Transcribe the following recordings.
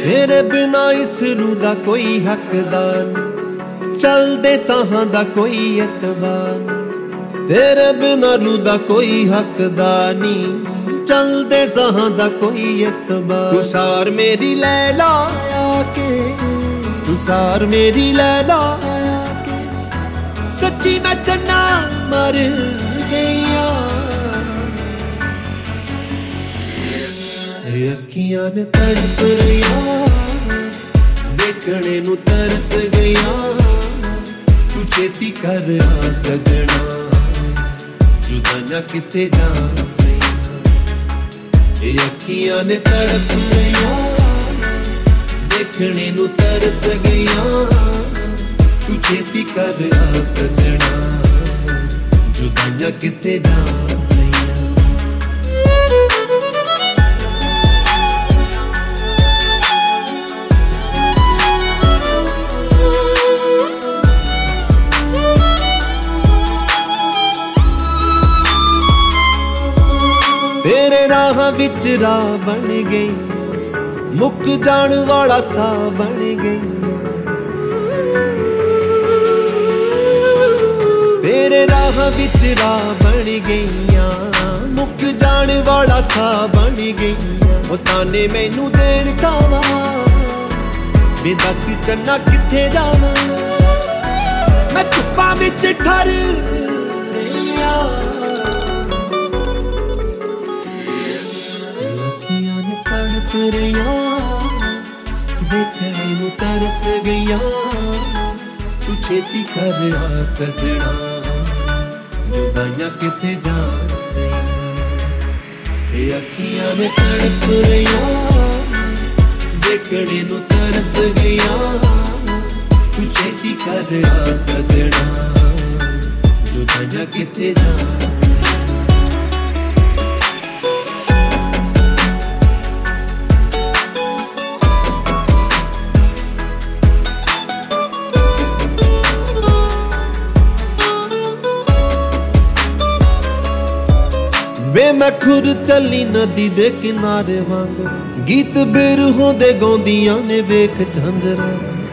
तेरे बिना इस रूह दा कोई हकदार नहीं, चलदे साहां दा कोई एतबार नहीं। तेरे बिना रूह दा कोई हकदार नहीं, चलदे साहां दा कोई एतबार। तू सार मेरी लैला आके, तू सार मेरी लैला आके, सच्ची मैं चन्ना मर गईया। अखियां ने तड़प रहिया, देखने नू तरस गईया। तू चेती कर आ सजना, जुदाइयां किथे जान सही। अखियां ने तड़प रहिया, देखने नू तरस गईया। तू चेती कर आ सजना, जुदाइयां किथे जान सही। तेरे राह विच राह बन गई, मुक जान वाला सा बन गई। तेरे राह विच राह बन गईया, मुक जान वाला सा बन गईया। ओ ताने मैनू देण कावा, वे दस चन्ना किथे जावां। मैं धुप्पां विच ठर रहिया, देखने नू तरस गईया। तू छेती कर आ सजना, जुदाइयां किथे जान सही। अखियां ने तड़प रहिया, देखने नू तरस गईया। तू छेती कर आ सजना, जुदाइयां किथे जान। वे मैं खुर चली नदी दे किनारे वांग, गीत बिरहों दे गाउंदियां ने वेख झांजरा।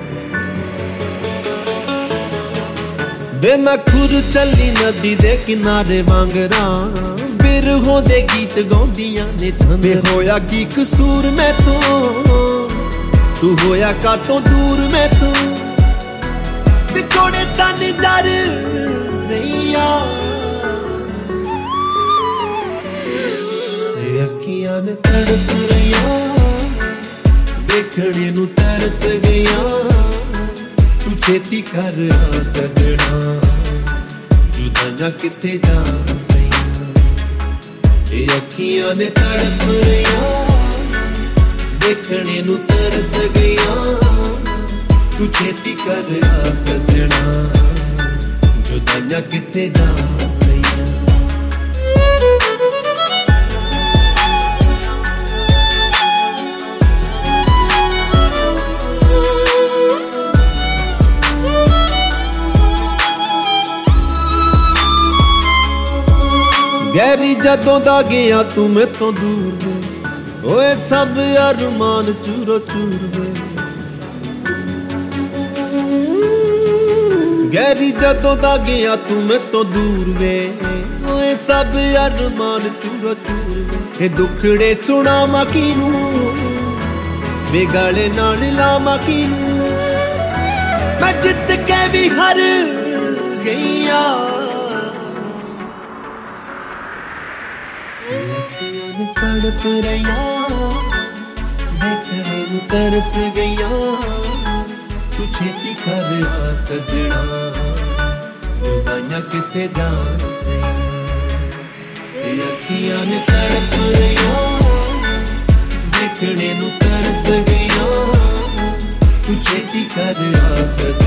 वे मैं खुर चली नदी दे किनारे वांगरा, बिरहों दे गीत गाउंदियां ने झांजरा। होया की कसूर मैं तो, तू होया का तो दूर मैं तो। विछोड़े तन जर रहिया, अखियां ने तड़प रहिया, देखने नू तरस गईया। तू छेती कर आ सजना, जुदाइयां किथे जान सही। अखियां ने तड़प रहिया, देखने नू तरस गईया। तू छेती कर आ सजना, जुदाइयां किथे जान सही। गहरी जदों दा गया तू मैं तो दूर वे, ओए सब अरमान चूरो चूर वे। गहरी जदों दा गया तू मैं तो दूर वे, ओए सब अरमान चूरो चूर वे। दुखड़े सुनावां किनू, वे गले नाल लावां किनू। मैं जित के भी हार गईया। तड़प रहिया, देखने नू तरस गईया। तू छेती कर आ सजना, जुदाइयां किथे जान सही। अखियां ने तड़प रहिया, देखने नू तरस गईया। तू छेती कर आ सजना।